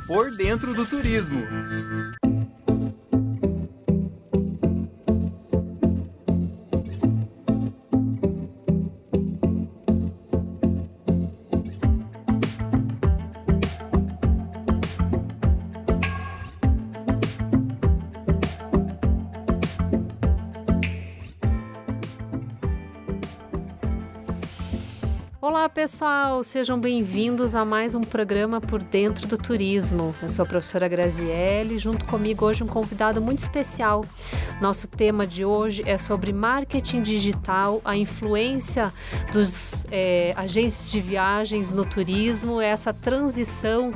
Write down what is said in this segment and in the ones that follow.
Por Dentro do Turismo. Olá pessoal, sejam bem-vindos a mais um programa Por Dentro do Turismo. Eu sou a professora Graziele, junto comigo hoje um convidado muito especial. Nosso tema de hoje é sobre marketing digital, a influência dos agentes de viagens no turismo, essa transição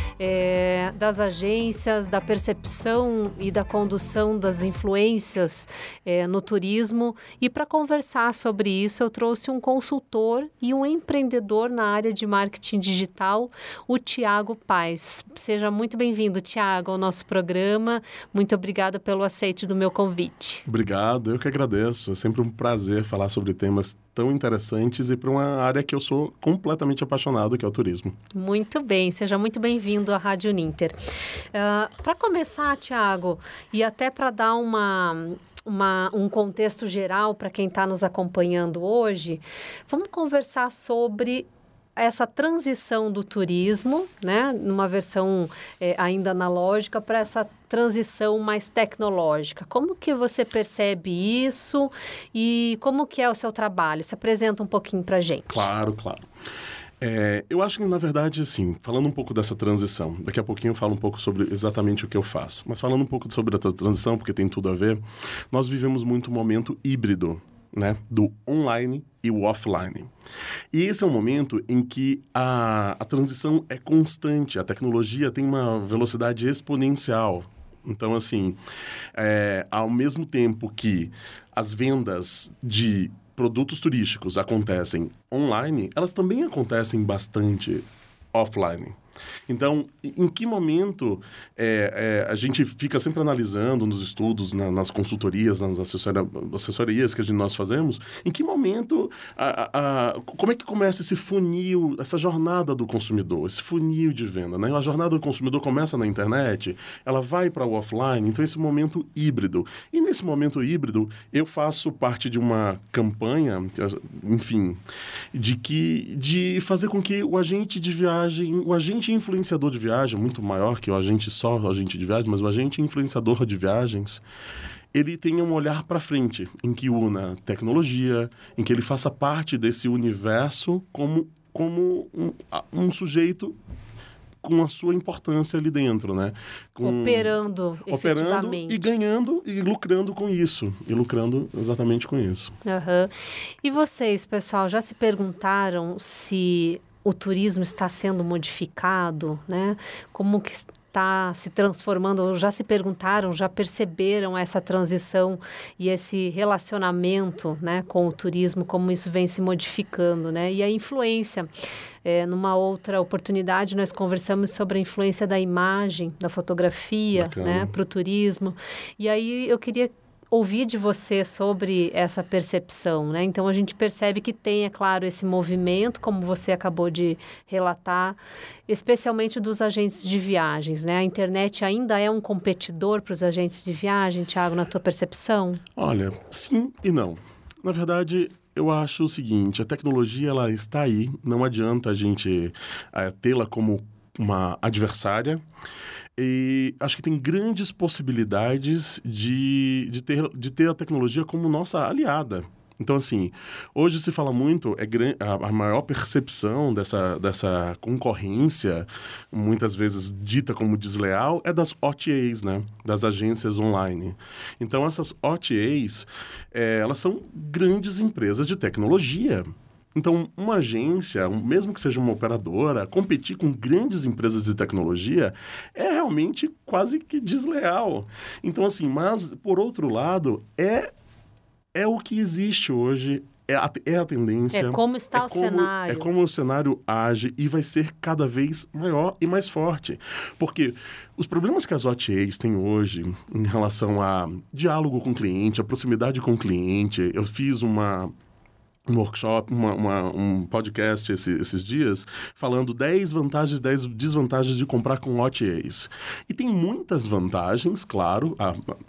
das agências, da percepção e da condução das influências no turismo. E para conversar sobre isso, eu trouxe um consultor e um empreendedor na área de marketing digital, o Thiago Paes. Seja muito bem-vindo, Thiago, ao nosso programa. Muito obrigada pelo aceite do meu convite. Obrigado, eu que agradeço. É sempre um prazer falar sobre temas tão interessantes e para uma área que eu sou completamente apaixonado, que é o turismo. Muito bem, seja muito bem-vindo à Rádio Uninter. Para começar, Thiago, e até para dar um contexto geral para quem está nos acompanhando hoje, vamos conversar sobre essa transição do turismo, né, numa versão ainda analógica, para essa transição mais tecnológica. Como que você percebe isso e como que é o seu trabalho? Se apresenta um pouquinho para a gente. Claro. Eu acho que, na verdade, assim, falando um pouco dessa transição, daqui a pouquinho eu falo um pouco sobre exatamente o que eu faço, mas falando um pouco sobre essa transição, porque tem tudo a ver, nós vivemos muito um momento híbrido, né, do online e o offline. E esse é um momento em que a transição é constante, a tecnologia tem uma velocidade exponencial. Então, assim, ao mesmo tempo que as vendas de produtos turísticos acontecem online, elas também acontecem bastante offline. Então, em que momento a gente fica sempre analisando nos estudos, nas consultorias, nas assessorias que nós fazemos, em que momento, como é que começa esse funil, essa jornada do consumidor, esse funil de venda, né? A jornada do consumidor começa na internet, ela vai para o offline, então esse momento híbrido. E nesse momento híbrido, eu faço parte de uma campanha, enfim, de fazer com que o agente de viagem, o agente influenciador de viagem, muito maior que o agente de viagem, mas o agente influenciador de viagens, ele tenha um olhar para frente, em que una tecnologia, em que ele faça parte desse universo como um sujeito com a sua importância ali dentro, né? Operando efetivamente. E ganhando e lucrando com isso. E lucrando exatamente com isso. Uhum. E vocês, pessoal, já se perguntaram se o turismo está sendo modificado, né? Como que está se transformando, ou já se perguntaram, já perceberam essa transição e esse relacionamento, né, com o turismo, como isso vem se modificando, né? E a influência. Numa outra oportunidade, nós conversamos sobre a influência da imagem, da fotografia, né, para o turismo. E aí eu queria ouvir de você sobre essa percepção, né? Então, a gente percebe que tem, é claro, esse movimento, como você acabou de relatar, especialmente dos agentes de viagens, né? A internet ainda é um competidor para os agentes de viagem, Thiago, na tua percepção? Olha, sim e não. Na verdade, eu acho o seguinte, a tecnologia, ela está aí, não adianta a gente tê-la como uma adversária. E acho que tem grandes possibilidades de ter a tecnologia como nossa aliada. Então, assim, hoje se fala muito, a maior percepção dessa concorrência, muitas vezes dita como desleal, é das OTAs, né? Das agências online. Então, essas OTAs, elas são grandes empresas de tecnologia. Então, uma agência, mesmo que seja uma operadora, competir com grandes empresas de tecnologia é realmente quase que desleal. Então, assim, mas, por outro lado, é o que existe hoje, é a tendência. É como está o cenário. É como o cenário age e vai ser cada vez maior e mais forte. Porque os problemas que as OTAs têm hoje em relação a diálogo com o cliente, a proximidade com o cliente, eu fiz uma um workshop, um podcast esses dias, falando 10 vantagens, 10 desvantagens de comprar com OTAs. E tem muitas vantagens, claro,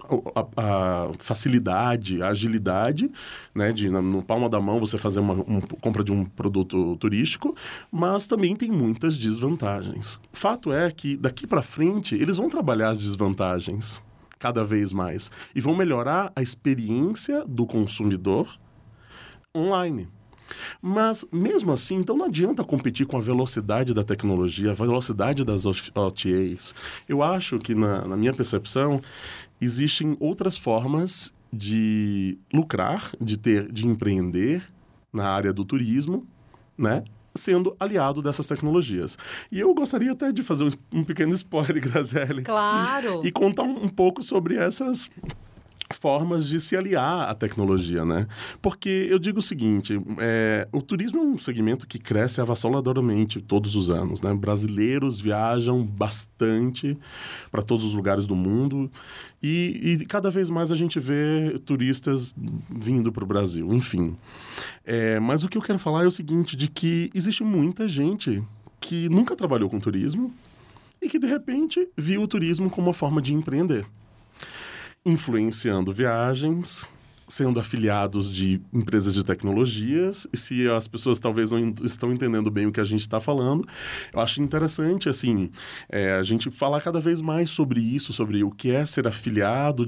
a facilidade, a agilidade, né, de no palma da mão você fazer uma compra de um produto turístico, mas também tem muitas desvantagens. O fato é que daqui para frente eles vão trabalhar as desvantagens cada vez mais e vão melhorar a experiência do consumidor online. Mas, mesmo assim, então não adianta competir com a velocidade da tecnologia, a velocidade das OTAs. Eu acho que, na minha percepção, existem outras formas de lucrar, de empreender na área do turismo, né? Sendo aliado dessas tecnologias. E eu gostaria até de fazer um pequeno spoiler, Graziele. Claro! E contar um pouco sobre essas formas de se aliar à tecnologia, né? Porque eu digo o seguinte, o turismo é um segmento que cresce avassaladoramente todos os anos, né? Brasileiros viajam bastante para todos os lugares do mundo e cada vez mais a gente vê turistas vindo para o Brasil, enfim. Mas o que eu quero falar é o seguinte, de que existe muita gente que nunca trabalhou com turismo e que, de repente, viu o turismo como uma forma de empreender. Influenciando viagens, sendo afiliados de empresas de tecnologias, e se as pessoas talvez não estão entendendo bem o que a gente está falando, eu acho interessante, assim, a gente falar cada vez mais sobre isso, sobre o que é ser afiliado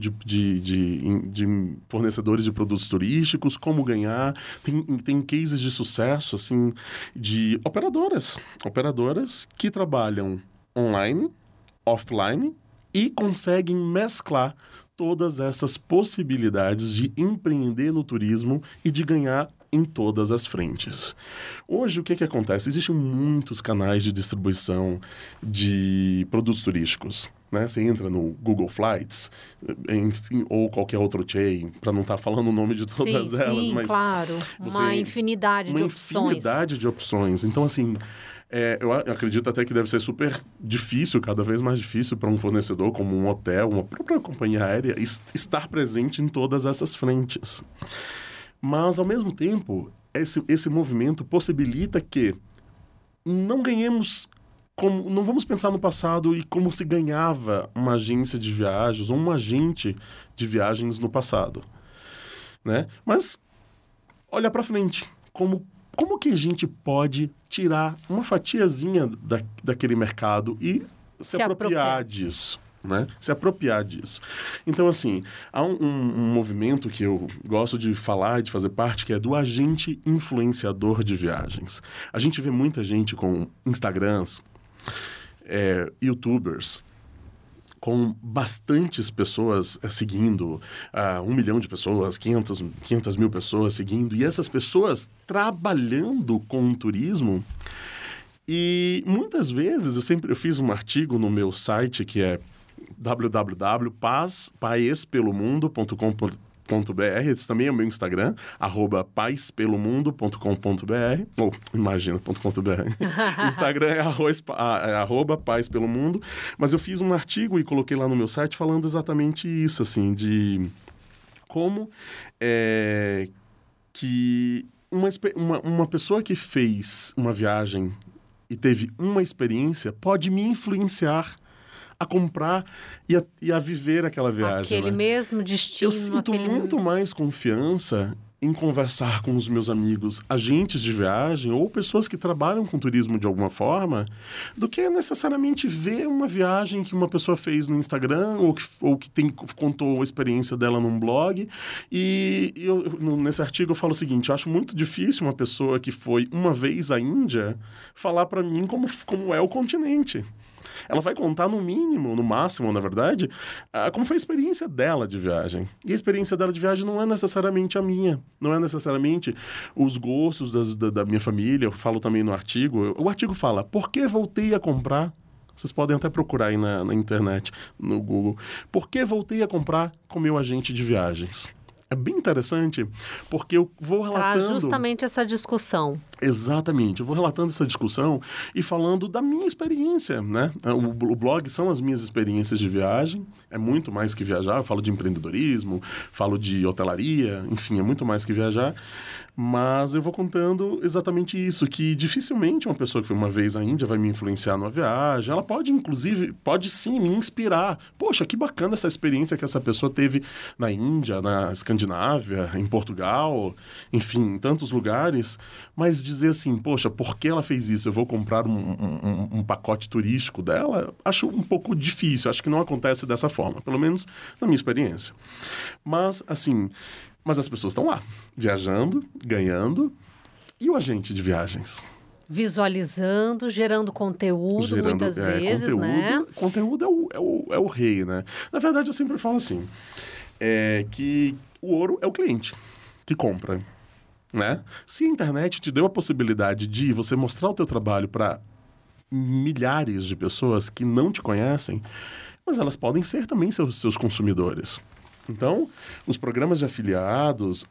de fornecedores de produtos turísticos, como ganhar. Tem cases de sucesso, assim, de operadoras que trabalham online, offline, e conseguem mesclar todas essas possibilidades de empreender no turismo e de ganhar em todas as frentes. Hoje, o que acontece? Existem muitos canais de distribuição de produtos turísticos, né? Você entra no Google Flights, enfim, ou qualquer outro chain, para não estar falando o nome de todas elas. Sim, mas claro. Uma infinidade de opções. Uma infinidade de opções. Então, assim, eu acredito até que deve ser super difícil, cada vez mais difícil para um fornecedor como um hotel, uma própria companhia aérea, estar presente em todas essas frentes. Mas, ao mesmo tempo, esse movimento possibilita que não ganhemos, não vamos pensar no passado e como se ganhava uma agência de viagens ou um agente de viagens no passado, né? Mas olha para frente, como que a gente pode tirar uma fatiazinha daquele mercado e se apropriar disso, né? Se apropriar disso. Então, assim, há um movimento que eu gosto de falar e de fazer parte, que é do agente influenciador de viagens. A gente vê muita gente com Instagrams, YouTubers, com bastantes pessoas seguindo, 1 milhão de pessoas, 500 mil pessoas seguindo, e essas pessoas trabalhando com turismo. E muitas vezes, eu fiz um artigo no meu site, que é www.paespelomundo.com.br. Esse também é o meu Instagram, @paespelomundo.com.br, ou imagina.com.br. O Instagram é @paespelomundo. Mas eu fiz um artigo e coloquei lá no meu site falando exatamente isso, assim, de como que uma pessoa que fez uma viagem e teve uma experiência pode me influenciar a comprar e a viver aquela viagem. Aquele, né? Mesmo destino. Eu sinto muito mais confiança em conversar com os meus amigos, agentes de viagem ou pessoas que trabalham com turismo de alguma forma, do que necessariamente ver uma viagem que uma pessoa fez no Instagram ou que contou a experiência dela num blog. E nesse artigo eu falo o seguinte: eu acho muito difícil uma pessoa que foi uma vez à Índia falar para mim como é o continente. Ela vai contar no mínimo, no máximo, na verdade, como foi a experiência dela de viagem. E a experiência dela de viagem não é necessariamente a minha. Não é necessariamente os gostos da minha família. Eu falo também no artigo. O artigo fala, por que voltei a comprar? Vocês podem até procurar aí na internet, no Google. Por que voltei a comprar com meu agente de viagens? É bem interessante, porque eu vou relatando... Traz justamente essa discussão. Exatamente. Eu vou relatando essa discussão e falando da minha experiência, né? O blog são as minhas experiências de viagem. É muito mais que viajar. Eu falo de empreendedorismo, falo de hotelaria, enfim, é muito mais que viajar. Mas eu vou contando exatamente isso, que dificilmente uma pessoa que foi uma vez à Índia vai me influenciar numa viagem. Ela pode, inclusive, pode sim me inspirar. Poxa, que bacana essa experiência que essa pessoa teve na Índia, na Escandinávia, em Portugal, enfim, em tantos lugares. Mas dizer assim, poxa, por que ela fez isso? Eu vou comprar um pacote turístico dela? Acho um pouco difícil, acho que não acontece dessa forma, pelo menos na minha experiência. Mas, assim... Mas as pessoas estão lá, viajando, ganhando. E o agente de viagens? Visualizando, gerando conteúdo, muitas vezes, conteúdo, né? Conteúdo é o rei, né? Na verdade, eu sempre falo assim, que o ouro é o cliente que compra, né? Se a internet te deu a possibilidade de você mostrar o teu trabalho para milhares de pessoas que não te conhecem, mas elas podem ser também seus consumidores. Então, os programas de afiliados,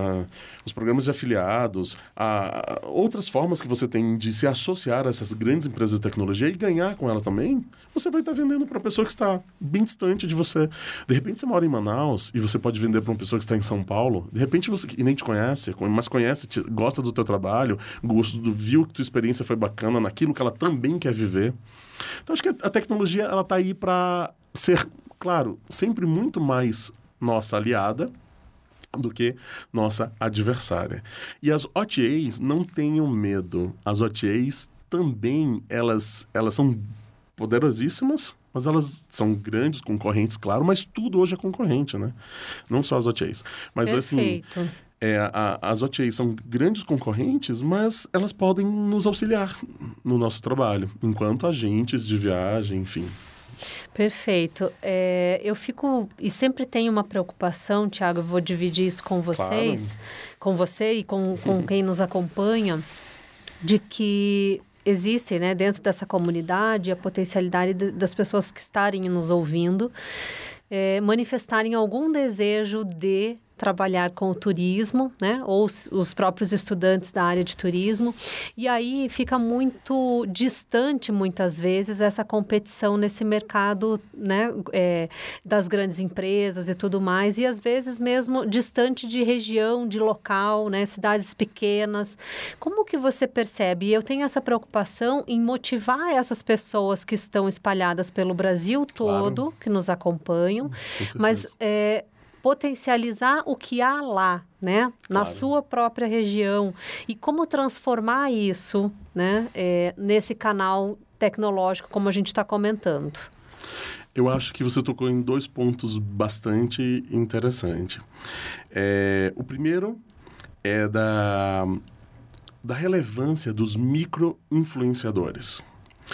outras formas que você tem de se associar a essas grandes empresas de tecnologia e ganhar com ela também, você vai estar vendendo para uma pessoa que está bem distante de você. De repente, você mora em Manaus e você pode vender para uma pessoa que está em São Paulo. De repente, você que nem te conhece, mas conhece, gosta do teu trabalho, viu que tua experiência foi bacana naquilo que ela também quer viver. Então, acho que a tecnologia ela está aí para ser, claro, sempre muito mais nossa aliada do que nossa adversária. E as OTAs não tenham medo. As OTAs também, elas são poderosíssimas, mas elas são grandes concorrentes, claro, mas tudo hoje é concorrente, né? Não só as OTAs. Mas, Perfeito. assim, as OTAs são grandes concorrentes, mas elas podem nos auxiliar no nosso trabalho, enquanto agentes de viagem, enfim. Perfeito. Eu fico e sempre tenho uma preocupação, Thiago, eu vou dividir isso com vocês, claro. Com você e com quem nos acompanha, de que existe, né, dentro dessa comunidade a potencialidade das pessoas que estarem nos ouvindo manifestarem algum desejo de trabalhar com o turismo, né? Ou os próprios estudantes da área de turismo. E aí fica muito distante, muitas vezes, essa competição nesse mercado, né? Das grandes empresas e tudo mais. E, às vezes, mesmo distante de região, de local, né? Cidades pequenas. Como que você percebe? E eu tenho essa preocupação em motivar essas pessoas que estão espalhadas pelo Brasil todo, claro, que nos acompanham. Mas... potencializar o que há lá, né? Na claro. Sua própria região. E como transformar isso, né? Nesse canal tecnológico, como a gente está comentando. Eu acho que você tocou em 2 pontos bastante interessantes. O primeiro é da relevância dos micro-influenciadores.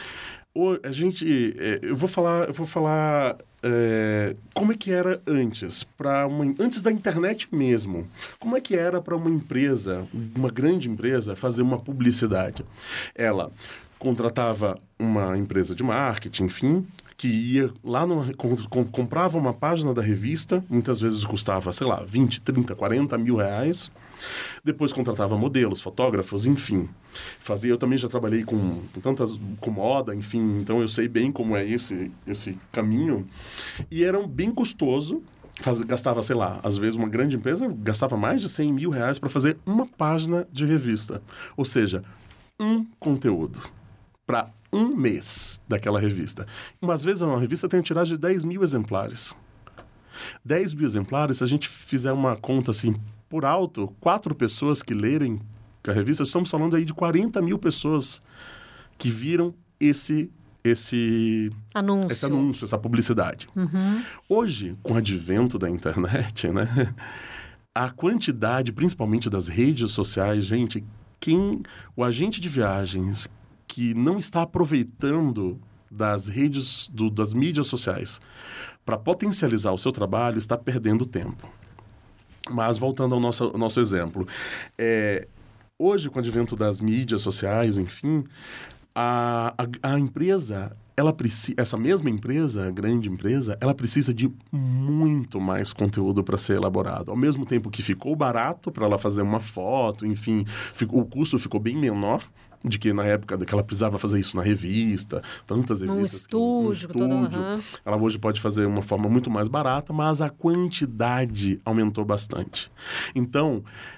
Eu vou falar como é que era antes, antes da internet mesmo. Como é que era para uma empresa, uma grande empresa, fazer uma publicidade? Ela contratava uma empresa de marketing, enfim, que ia lá, comprava uma página da revista, muitas vezes custava, sei lá, 20, 30, 40 mil reais. Depois contratava modelos, fotógrafos, enfim. Eu também já trabalhei com moda, enfim, então eu sei bem como é esse caminho. E era bem custoso. Gastava, sei lá, às vezes uma grande empresa gastava mais de 100 mil reais para fazer uma página de revista. Ou seja, um conteúdo para um mês daquela revista. Às vezes uma revista tem a tiragem de 10 mil exemplares. 10 mil exemplares, se a gente fizer uma conta assim, por alto, 4 pessoas que lerem a revista, estamos falando aí de 40 mil pessoas que viram esse anúncio, essa publicidade. Uhum. Hoje, com o advento da internet, né, a quantidade, principalmente das redes sociais, gente, o agente de viagens que não está aproveitando das redes, das mídias sociais para potencializar o seu trabalho, está perdendo tempo. Mas, voltando ao nosso exemplo, hoje, com o advento das mídias sociais, enfim, a empresa, essa mesma empresa, a grande empresa, ela precisa de muito mais conteúdo para ser elaborado. Ao mesmo tempo que ficou barato para ela fazer uma foto, enfim, o custo ficou bem menor de que na época que ela precisava fazer isso na revista, tantas revistas. No estúdio. Ela hoje pode fazer de uma forma muito mais barata, mas a quantidade aumentou bastante. Então,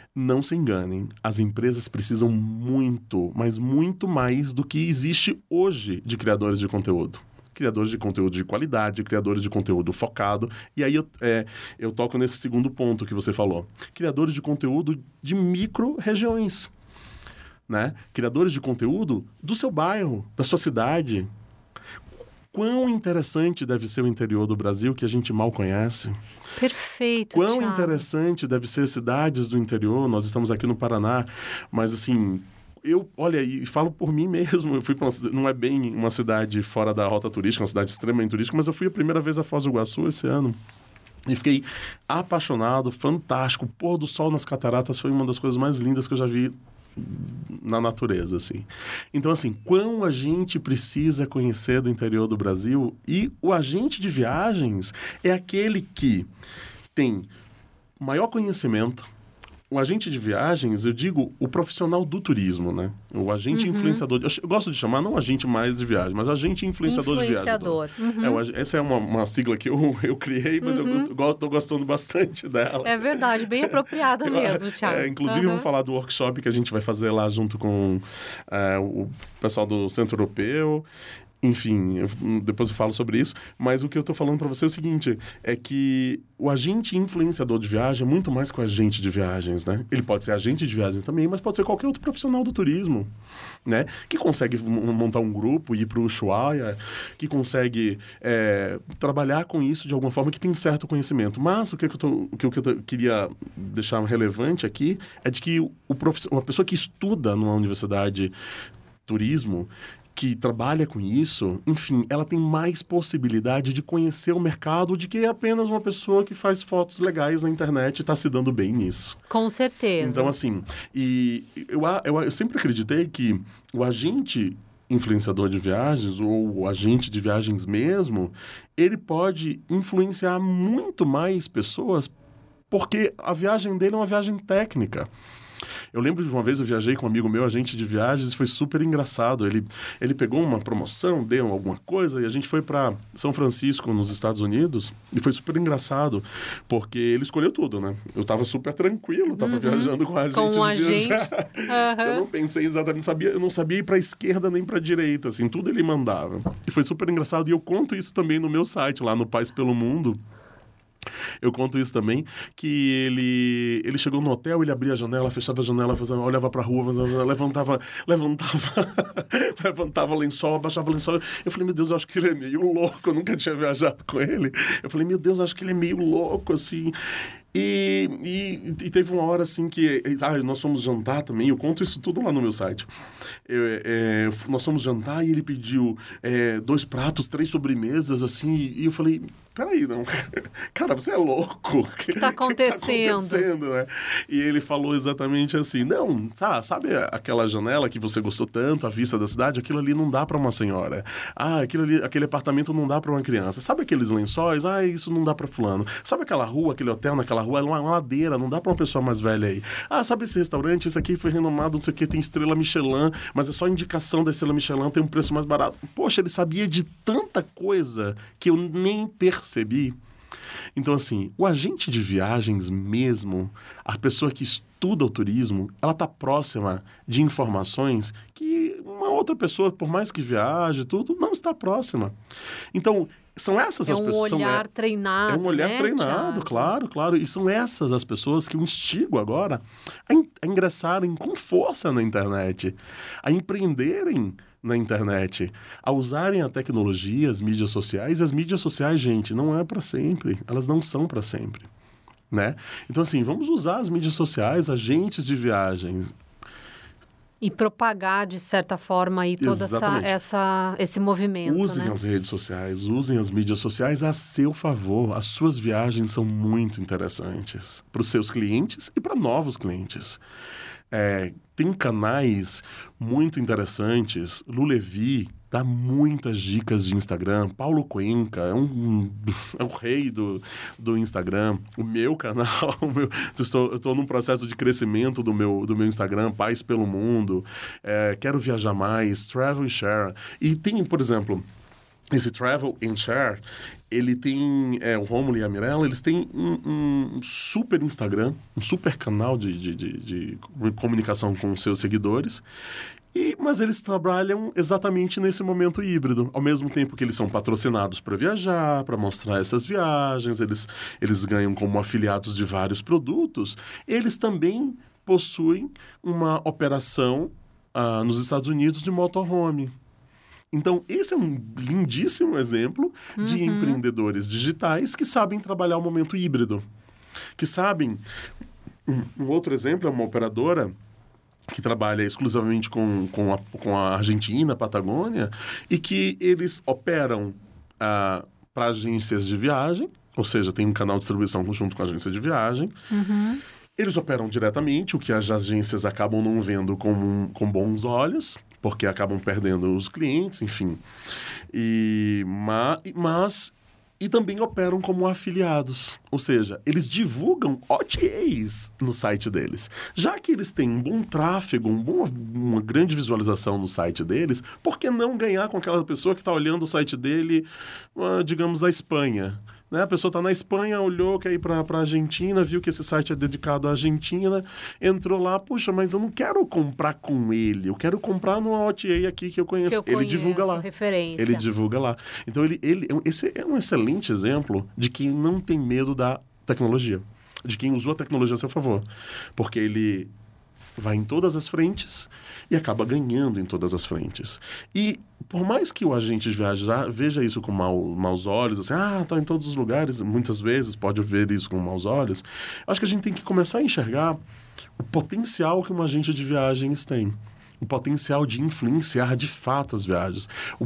Não se enganem, as empresas precisam muito, mas muito mais do que existe hoje de criadores de conteúdo. Criadores de conteúdo de qualidade, criadores de conteúdo focado. E aí eu toco nesse segundo ponto que você falou. Criadores de conteúdo de micro-regiões, né? Criadores de conteúdo do seu bairro, da sua cidade. Quão interessante deve ser o interior do Brasil que a gente mal conhece. Perfeito, Quão Thiago. interessante deve ser cidades do interior. Nós estamos aqui no Paraná, mas assim... Olha, e falo por mim mesmo, eu fui para não é bem uma cidade fora da rota turística, uma cidade extremamente turística, mas eu fui a primeira vez a Foz do Iguaçu esse ano. E fiquei apaixonado, fantástico. O pôr do sol nas cataratas foi uma das coisas mais lindas que eu já vi na natureza, assim. Então, assim, quão a gente precisa conhecer do interior do Brasil, e o agente de viagens é aquele que tem maior conhecimento. O agente de viagens, eu digo, o profissional do turismo, né? O agente influenciador. Eu gosto de chamar, não agente mais de viagem, mas agente influenciador de viagem. Essa é uma sigla que eu criei, mas eu estou gostando bastante dela. É verdade, bem apropriada mesmo, Thiago. Inclusive, eu vou falar do workshop que a gente vai fazer lá junto com o pessoal do Centro Europeu. Enfim, depois eu falo sobre isso, mas o que eu estou falando para você é o seguinte, é que o agente influenciador de viagem é muito mais que o agente de viagens, né? Ele pode ser agente de viagens também, mas pode ser qualquer outro profissional do turismo, né? Que consegue montar um grupo, ir para o Ushuaia, que consegue trabalhar com isso de alguma forma, que tem certo conhecimento. Mas o que eu queria deixar relevante aqui é de que uma pessoa que estuda numa universidade turismo, que trabalha com isso, enfim, ela tem mais possibilidade de conhecer o mercado do que apenas uma pessoa que faz fotos legais na internet e está se dando bem nisso. Com certeza. Então, assim, e eu sempre acreditei que o agente influenciador de viagens, ou o agente de viagens mesmo, ele pode influenciar muito mais pessoas, porque a viagem dele é uma viagem técnica. Eu lembro de uma vez eu viajei com um amigo meu, agente de viagens, e foi super engraçado. Ele pegou uma promoção, deu alguma coisa, e a gente foi para São Francisco, nos Estados Unidos, e foi super engraçado, porque ele escolheu tudo, né? Eu tava super tranquilo, tava viajando com a gente. Eu não pensei exatamente, eu não sabia ir para a esquerda nem para a direita, assim, tudo ele mandava. E foi super engraçado, e eu conto isso também no meu site, lá no Paz pelo Mundo. Eu conto isso também, que ele chegou no hotel, ele abria a janela, fechava a janela, olhava pra rua, levantava lençol, abaixava lençol. Eu falei, meu Deus, eu acho que ele é meio louco, eu nunca tinha viajado com ele. Eu falei, meu Deus, eu acho que ele é meio louco, assim. E teve uma hora assim que... nós fomos jantar também, eu conto isso tudo lá no meu site. Nós fomos jantar e ele pediu 2 pratos, 3 sobremesas, assim, e eu falei... Peraí, não. Cara, você é louco. O que tá acontecendo? Né? E ele falou exatamente assim, não, sabe aquela janela que você gostou tanto, a vista da cidade? Aquilo ali não dá pra uma senhora. Aquele apartamento não dá pra uma criança. Sabe aqueles lençóis? Isso não dá pra fulano. Sabe aquela rua, aquele hotel naquela rua? É uma ladeira, não dá pra uma pessoa mais velha aí. Sabe esse restaurante? Esse aqui foi renomado, não sei o que, tem estrela Michelin, mas é só indicação da estrela Michelin, tem um preço mais barato. Poxa, ele sabia de tanta coisa que eu nem percebi. Então, assim, o agente de viagens mesmo, a pessoa que estuda o turismo, ela está próxima de informações que uma outra pessoa, por mais que viaje, tudo, não está próxima. Então, são essas as pessoas... É um olhar treinado, É um olhar treinado, claro. E são essas as pessoas que eu instigo agora a ingressarem com força na internet, a empreenderem na internet, a usarem a tecnologia, as mídias sociais. E as mídias sociais, gente, não é para sempre. Elas não são para sempre, né? Então, assim, vamos usar as mídias sociais, agentes de viagem. E propagar, de certa forma, aí todo esse movimento. Usem, né? As redes sociais, usem as mídias sociais a seu favor. As suas viagens são muito interessantes para os seus clientes e para novos clientes. Tem canais muito interessantes. Lu Levi dá muitas dicas de Instagram. Paulo Cuenca é o rei do Instagram. O meu canal, eu estou num processo de crescimento do meu Instagram, Paz pelo Mundo. Quero viajar mais, Travel and Share. E tem, por exemplo... esse Travel and Share, ele tem, o Rômulo e a Mirella, eles têm um super Instagram, um super canal de comunicação com seus seguidores, mas eles trabalham exatamente nesse momento híbrido. Ao mesmo tempo que eles são patrocinados para viajar, para mostrar essas viagens, eles ganham como afiliados de vários produtos, eles também possuem uma operação nos Estados Unidos de motorhome. Então, esse é um lindíssimo exemplo de empreendedores digitais que sabem trabalhar o momento híbrido. Que sabem... Um outro exemplo é uma operadora que trabalha exclusivamente com a Argentina, a Patagônia, e que eles operam para agências de viagem, ou seja, tem um canal de distribuição junto com a agência de viagem. Eles operam diretamente, o que as agências acabam não vendo com bons olhos, porque acabam perdendo os clientes, enfim. E também operam como afiliados. Ou seja, eles divulgam OTAs no site deles. Já que eles têm um bom tráfego, uma grande visualização no site deles, por que não ganhar com aquela pessoa que está olhando o site dele, digamos, da Espanha? Né? A pessoa está na Espanha, olhou, quer ir para a Argentina, viu que esse site é dedicado à Argentina, entrou lá, puxa, mas eu não quero comprar com ele, eu quero comprar numa OTA aqui que eu conheço. Ele divulga lá. Referência. Ele divulga lá. Então, esse é um excelente exemplo de quem não tem medo da tecnologia, de quem usou a tecnologia a seu favor. Porque ele vai em todas as frentes e acaba ganhando em todas as frentes. E por mais que o agente de viagem veja isso com maus olhos, assim, tá em todos os lugares, muitas vezes pode ver isso com maus olhos, acho que a gente tem que começar a enxergar o potencial que um agente de viagens tem. O potencial de influenciar de fato as viagens.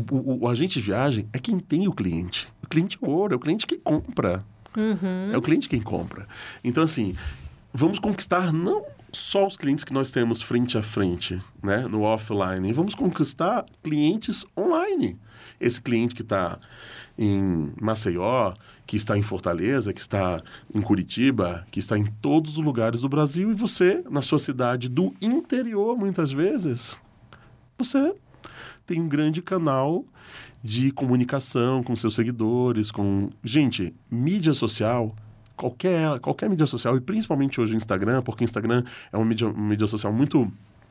O agente de viagem é quem tem o cliente. O cliente é o ouro, é o cliente que compra. É o cliente quem compra. Então, assim, vamos conquistar não só os clientes que nós temos frente a frente, né, no offline, e vamos conquistar clientes online. Esse cliente que está em Maceió, que está em Fortaleza, que está em Curitiba, que está em todos os lugares do Brasil, e você, na sua cidade do interior, muitas vezes, você tem um grande canal de comunicação com seus seguidores, com... Gente, mídia social... Qualquer mídia social, e principalmente hoje o Instagram, porque o Instagram é uma mídia social muito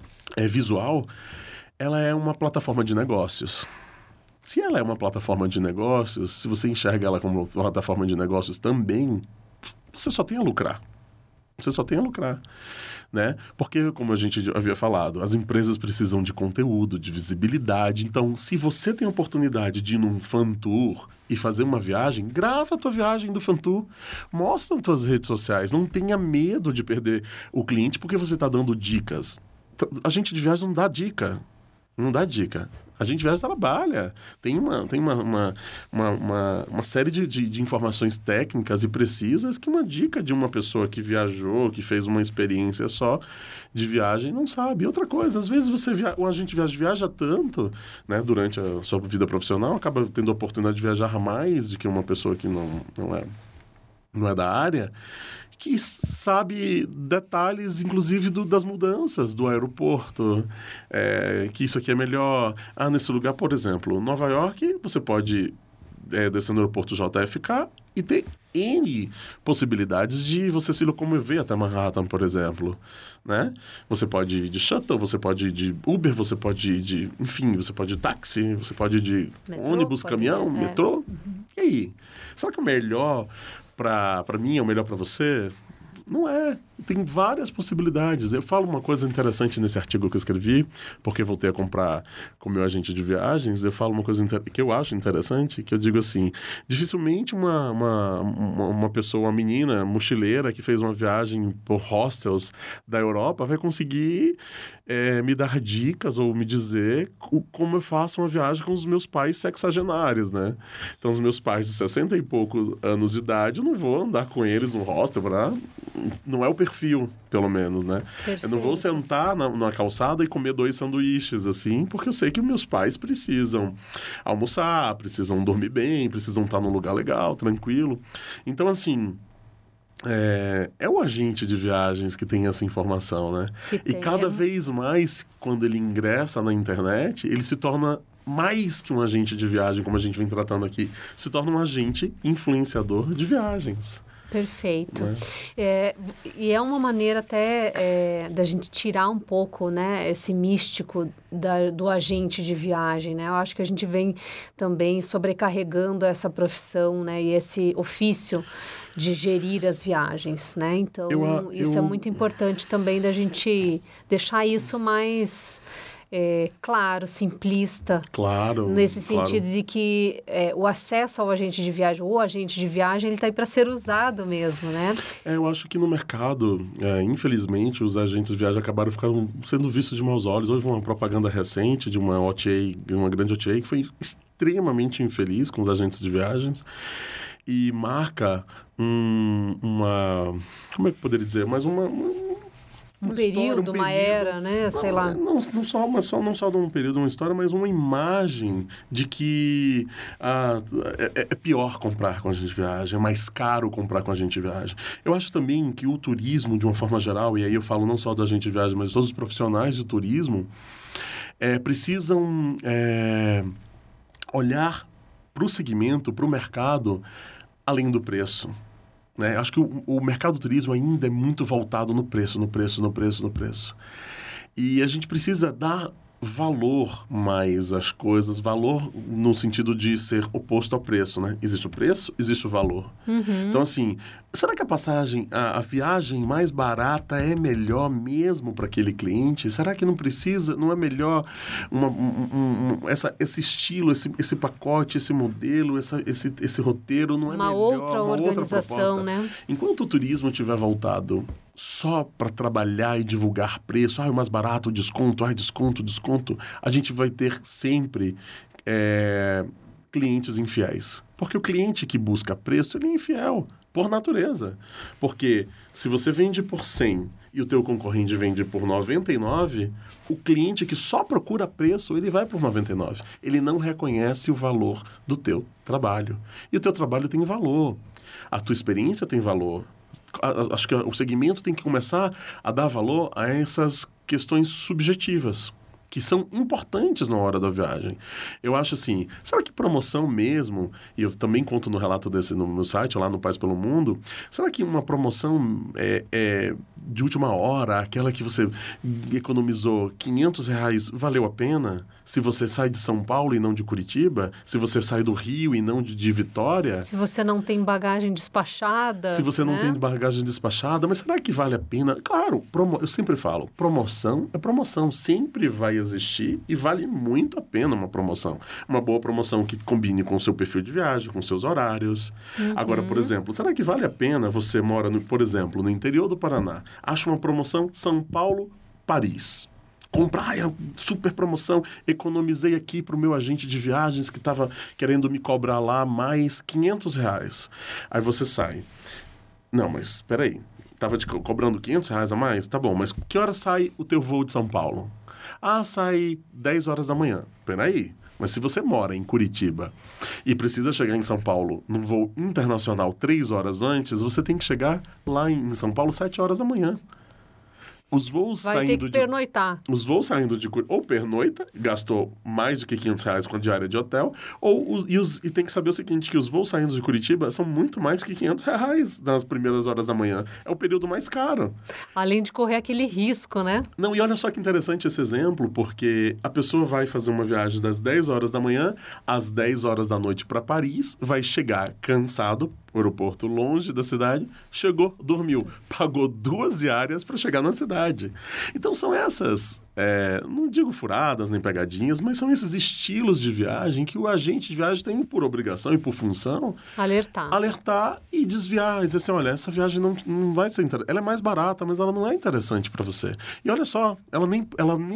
visual, ela é uma plataforma de negócios. Se ela é uma plataforma de negócios, se você enxerga ela como uma plataforma de negócios também, você só tem a lucrar. Você só tem a lucrar. Né? Porque, como a gente havia falado, as empresas precisam de conteúdo, de visibilidade. Então, se você tem a oportunidade de ir num fan tour e fazer uma viagem, grava a tua viagem do fan tour, mostra nas tuas redes sociais. Não tenha medo de perder o cliente porque você está dando dicas. A gente de viagem não dá dica. Não dá dica. A gente viaja trabalha. Tem uma série de informações técnicas e precisas que uma dica de uma pessoa que viajou, que fez uma experiência só de viagem, não sabe. E outra coisa, às vezes a gente viaja tanto, né, durante a sua vida profissional, acaba tendo a oportunidade de viajar mais do que uma pessoa que não é da área, que sabe detalhes, inclusive, das mudanças do aeroporto, que isso aqui é melhor. Nesse lugar, por exemplo, Nova York, você pode descer no aeroporto JFK e ter N possibilidades de você se locomover até Manhattan, por exemplo, né? Você pode ir de shuttle, você pode ir de Uber, você pode ir de... Enfim, você pode ir de táxi, você pode ir de ônibus, caminhão, metrô. E aí? Será que o melhor... para mim, é o melhor para você? Não é. Tem várias possibilidades. Eu falo uma coisa interessante nesse artigo que eu escrevi, porque voltei a comprar com o meu agente de viagens. Eu falo uma coisa que eu acho interessante, que eu digo assim, dificilmente uma pessoa, uma menina mochileira que fez uma viagem por hostels da Europa vai conseguir me dar dicas ou me dizer como eu faço uma viagem com os meus pais sexagenários, né? Então, os meus pais de 60 e poucos anos de idade, eu não vou andar com eles no hostel, não é o perfil, pelo menos, né? Perfeito. Eu não vou sentar na calçada e comer 2 sanduíches, assim, porque eu sei que meus pais precisam almoçar, precisam dormir bem, precisam estar num lugar legal, tranquilo. Então, assim... É o agente de viagens que tem essa informação, né? E cada vez mais, quando ele ingressa na internet, ele se torna mais que um agente de viagem, como a gente vem tratando aqui, se torna um agente influenciador de viagens. Perfeito. Né? E é uma maneira até da gente tirar um pouco, né, esse místico do agente de viagem, né? Eu acho que a gente vem também sobrecarregando essa profissão, né, e esse ofício de gerir as viagens, né? Então, isso é muito importante também da gente deixar isso mais... claro, simplista. Claro. Nesse sentido de que o acesso ao agente de viagem, ou agente de viagem, ele está aí para ser usado mesmo, né? Eu acho que no mercado, infelizmente, os agentes de viagem ficaram sendo vistos de maus olhos. Houve uma propaganda recente de uma OTA, uma grande OTA, que foi extremamente infeliz com os agentes de viagens e marca uma... Como é que eu poderia dizer? Mas um período, uma era, né? Sei lá. Não só de um período, uma história, mas uma imagem de que é pior comprar com a gente de viagem, é mais caro comprar com a gente de viagem. Eu acho também que o turismo, de uma forma geral, e aí eu falo não só da gente de viagem, mas todos os profissionais do turismo, precisam olhar para o segmento, para o mercado, além do preço. Né? Acho que o mercado do turismo ainda é muito voltado no preço. E a gente precisa dar valor mais às coisas, valor no sentido de ser oposto ao preço, né? Existe o preço, existe o valor. Uhum. Então, assim, será que a viagem mais barata é melhor mesmo para aquele cliente? Será que não é melhor esse estilo, esse pacote, esse modelo, esse roteiro, não é melhor? Outra organização, outra proposta? né? Enquanto o turismo estiver voltado só para trabalhar e divulgar preço, o mais barato, desconto, desconto, a gente vai ter sempre clientes infiéis. Porque o cliente que busca preço, ele é infiel, por natureza. Porque se você vende por 100 e o teu concorrente vende por 99, o cliente que só procura preço, ele vai por 99. Ele não reconhece o valor do teu trabalho. E o teu trabalho tem valor. A tua experiência tem valor. Acho que o segmento tem que começar a dar valor a essas questões subjetivas, que são importantes na hora da viagem. Eu acho assim, será que promoção mesmo, e eu também conto no relato desse no meu site, lá no Paz pelo Mundo, será que uma promoção de última hora, aquela que você economizou R$500, valeu a pena? Se você sai de São Paulo e não de Curitiba? Se você sai do Rio e não de Vitória? Se você não tem bagagem despachada. Se você não tem bagagem despachada, mas será que vale a pena? Claro, eu sempre falo, promoção é promoção, sempre vai existir e vale muito a pena uma promoção. Uma boa promoção que combine com o seu perfil de viagem, com seus horários. Uhum. Agora, por exemplo, será que vale a pena você mora, por exemplo, no interior do Paraná, acha uma promoção São Paulo-Paris. Comprar, super promoção, economizei aqui para o meu agente de viagens que estava querendo me cobrar lá mais R$500. Aí você sai. Não, mas espera aí. Estava te cobrando R$500 a mais? Tá bom, mas que hora sai o teu voo de São Paulo? Sai 10 horas da manhã. Peraí. Mas se você mora em Curitiba e precisa chegar em São Paulo num voo internacional 3 horas antes, você tem que chegar lá em São Paulo 7 horas da manham. Os voos vai ter que pernoitar. Os voos saindo de Curitiba, ou pernoita, gastou mais do que R$500 com a diária de hotel, e tem que saber o seguinte, que os voos saindo de Curitiba são muito mais que R$500 nas primeiras horas da manhã. É o período mais caro. Além de correr aquele risco, né? Não, e olha só que interessante esse exemplo, porque a pessoa vai fazer uma viagem das 10 horas da manhã às 10 horas da noite para Paris, vai chegar cansado, aeroporto longe da cidade, chegou, dormiu, pagou 2 diárias para chegar na cidade. Então são essas, não digo furadas nem pegadinhas, mas são esses estilos de viagem que o agente de viagem tem por obrigação e por função alertar e desviar, e dizer assim, olha, essa viagem não vai ser interessante. Ela é mais barata, mas ela não é interessante para você. E olha só, ela nem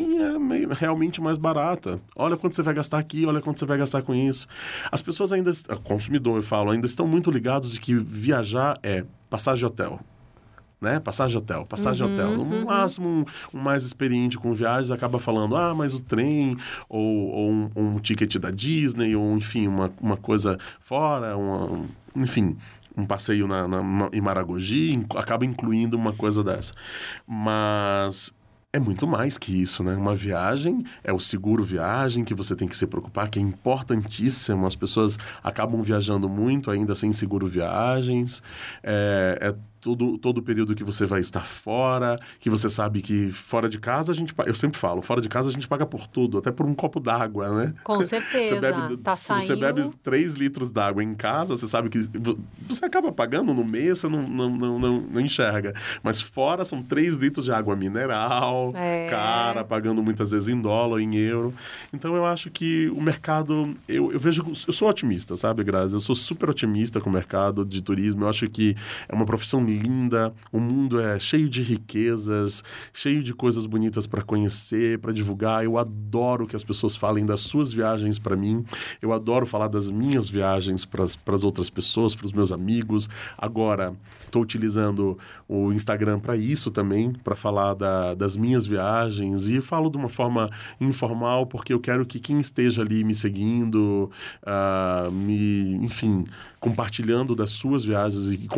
é realmente mais barata. Olha quanto você vai gastar aqui, olha quanto você vai gastar com isso. As pessoas ainda, consumidor eu falo, ainda estão muito ligados de que viajar é passagem de hotel. Né? Passagem de hotel. No máximo, um mais experiente com viagens acaba falando, mas o trem, ou um ticket da Disney, ou enfim, uma coisa fora, enfim, um passeio em Maragogi, acaba incluindo uma coisa dessa. Mas É muito mais que isso, né? Uma viagem é o seguro viagem que você tem que se preocupar, que é importantíssimo. As pessoas acabam viajando muito ainda sem seguro viagens. É todo o período que você vai estar fora, que você sabe que fora de casa eu sempre falo, fora de casa a gente paga por tudo, até por um copo d'água, né? Com certeza. Se você bebe 3 litros d'água em casa, você sabe que você acaba pagando no mês, você não enxerga. Mas fora são 3 litros de água mineral, cara, pagando muitas vezes em dólar, em euro. Então eu acho que o mercado, eu sou otimista, sabe, Grazi? Eu sou super otimista com o mercado de turismo. Eu acho que é uma profissão linda, o mundo é cheio de riquezas, cheio de coisas bonitas para conhecer, para divulgar. Eu adoro que as pessoas falem das suas viagens para mim. Eu adoro falar das minhas viagens para as outras pessoas, para os meus amigos. Agora, estou utilizando o Instagram para isso também, para falar das minhas viagens, e falo de uma forma informal, porque eu quero que quem esteja ali me seguindo, enfim, compartilhando das suas viagens e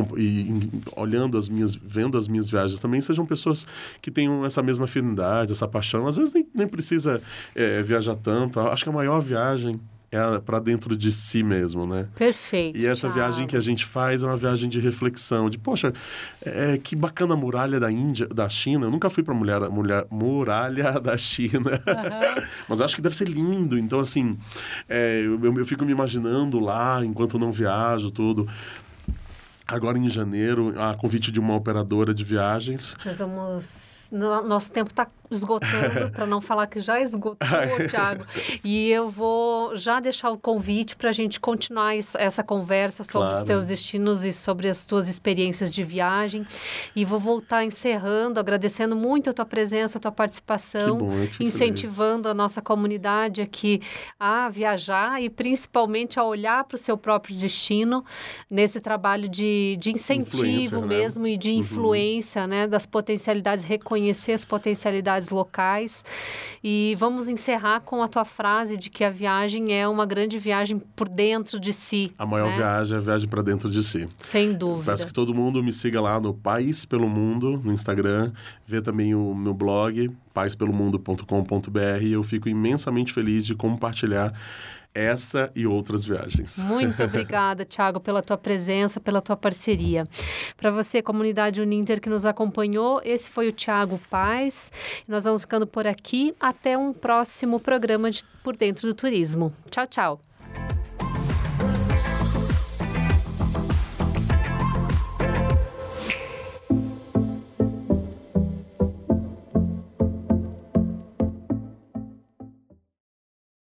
vendo as minhas viagens também, sejam pessoas que tenham essa mesma afinidade, essa paixão. Às vezes nem precisa viajar tanto. Acho que a maior viagem é para dentro de si mesmo, né? Perfeito. E essa viagem que a gente faz é uma viagem de reflexão, de, poxa, que bacana a muralha da China. Eu nunca fui para muralha da China, mas acho que deve ser lindo. Então, assim, eu fico me imaginando lá, enquanto não viajo, tudo. Agora, em janeiro, a convite de uma operadora de viagens. Nosso tempo está esgotando, para não falar que já esgotou, Thiago. E eu vou já deixar o convite para a gente continuar essa conversa sobre os teus destinos e sobre as tuas experiências de viagem. E vou voltar encerrando, agradecendo muito a tua presença, a tua participação, incentivando a nossa comunidade aqui a viajar e principalmente a olhar para o seu próprio destino nesse trabalho de incentivo mesmo, né? E de influência, né, das potencialidades, reconhecer as potencialidades locais. E vamos encerrar com a tua frase de que a viagem é uma grande viagem por dentro de si. A maior viagem é a viagem para dentro de si. Sem dúvida. Peço que todo mundo me siga lá no Paz Pelo Mundo, no Instagram. Vê também o meu blog, pazpelomundo.com.br. Eu fico imensamente feliz de compartilhar essa e outras viagens. Muito obrigada, Thiago, pela tua presença, pela tua parceria. Para você, comunidade Uninter que nos acompanhou, esse foi o Thiago Paz. Nós vamos ficando por aqui. Até um próximo programa de Por Dentro do Turismo. Tchau, tchau.